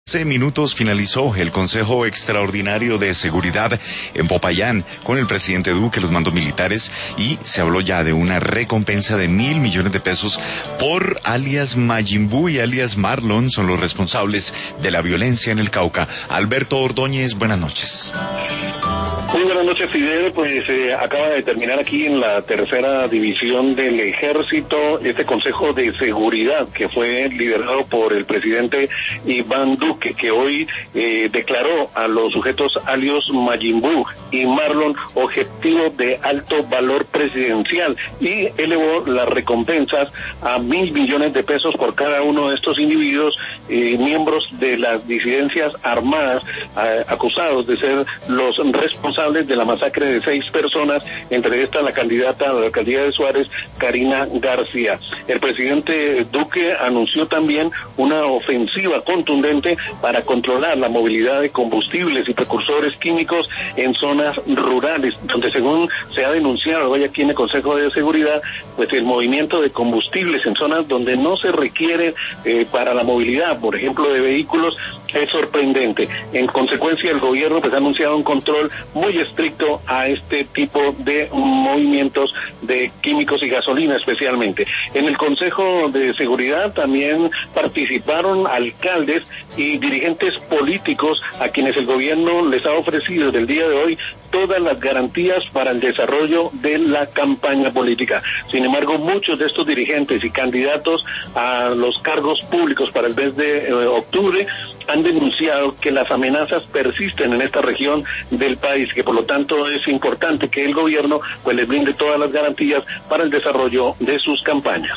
Hace minutos finalizó el Consejo Extraordinario de Seguridad en Popayán con el presidente Duque, los mandos militares, y se habló ya de una recompensa de 1.000 millones de pesos por alias Majin Buu y alias Marlon, son los responsables de la violencia en el Cauca. Alberto Ordóñez, buenas noches. Muy buenas noches, Fidel. Pues acaba de terminar aquí en la tercera división del Ejército este Consejo de Seguridad que fue liderado por el presidente Iván Duque, que hoy declaró a los sujetos alias Majin Buu y Marlon objetivo de alto valor presidencial y elevó las recompensas a 1.000 millones de pesos por cada uno de estos individuos, miembros de las disidencias armadas, acusados de ser los responsables de la masacre de 6 personas, entre estas la candidata a la alcaldía de Suárez, Karina García. El presidente Duque anunció también una ofensiva contundente para controlar la movilidad de combustibles y precursores químicos en zonas rurales, donde según se ha denunciado hoy aquí en el Consejo de Seguridad, pues el movimiento de combustibles en zonas donde no se requiere para la movilidad, por ejemplo, de vehículos, es sorprendente. En consecuencia, el gobierno pues ha anunciado un control muy estricto a este tipo de movimientos de químicos y gasolina especialmente. En el Consejo de Seguridad también participaron alcaldes y dirigentes políticos a quienes el gobierno les ha ofrecido desde el día de hoy todas las garantías para el desarrollo de la campaña política. Sin embargo, muchos de estos dirigentes y candidatos a los cargos públicos para el mes de octubre han denunciado que las amenazas persisten en esta región del país, que por lo tanto es importante que el gobierno pues les brinde todas las garantías para el desarrollo de sus campañas.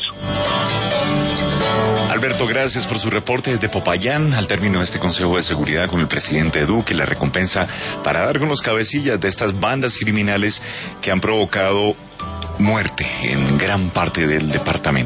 Alberto, gracias por su reporte desde Popayán. Al término de este Consejo de Seguridad con el presidente Duque, la recompensa para dar con los cabecillas de estas bandas criminales que han provocado muerte en gran parte del departamento.